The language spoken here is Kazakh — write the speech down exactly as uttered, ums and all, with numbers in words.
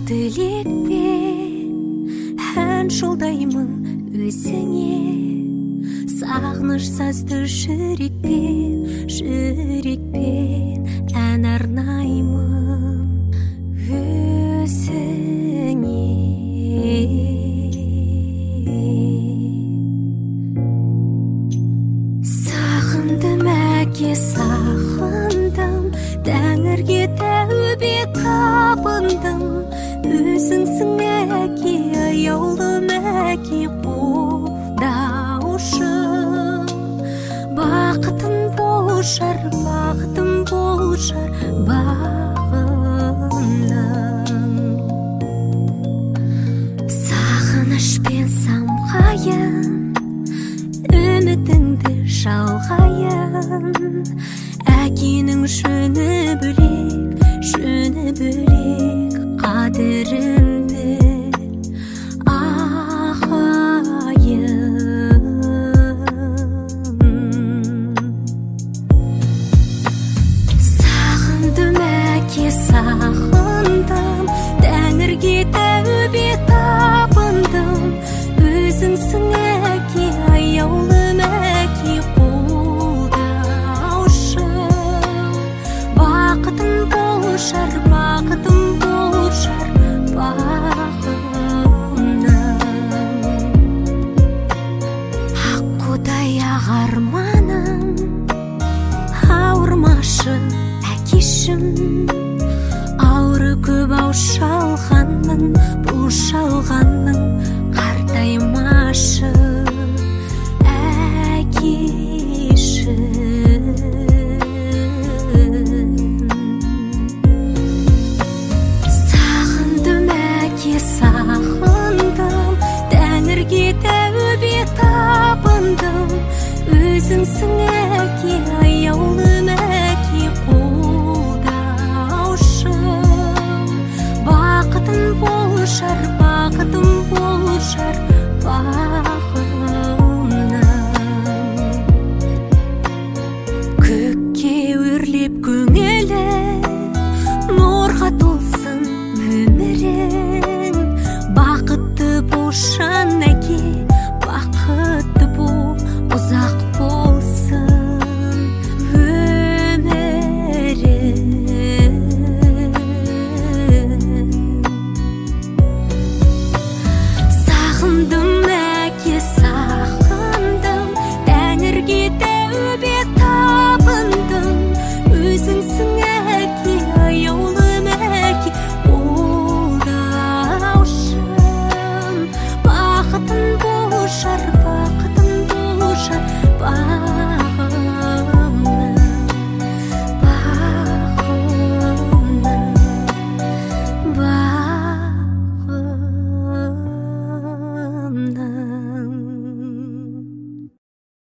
тілекпен ән жолдаймын өзіңе, сағыныш сазды жүрекпен, жүрекпен ән арнаймын өзіңе. Сағындым әке, сағындым, тәңірге тәубе табындым. Өзіңсің әке, аяулым әке, қолдаушым. Бақытым болшар, бақытым болшар бағымның. Сағынышпен самғайын, үмітіңді жалғайын. Әкенің жөні бөлек, жөні бөлек, қадіріңді ағайын. Сағындым әке, сағындым, тәңірге тәубе табындым. Өзіңсің әке, аяулым әке, қолдаушым. Бақытым болшар, бақытым болшар бағымның. Аққудай ағарманым, ауырмашы әкешім. Ауры көп ау шалғанның, бұл шалғанның қартаймашы әкешім. Сағындым әке, сағындым, тәңірге тәубе табындым. Өзіңсің әке, аяулым әке, қолдаушым. Бақытым болшар, бақытым болшар бағымның. Көкке өрлеп көңілі, нұрға толсын өмірің. Бақытты болшан әке,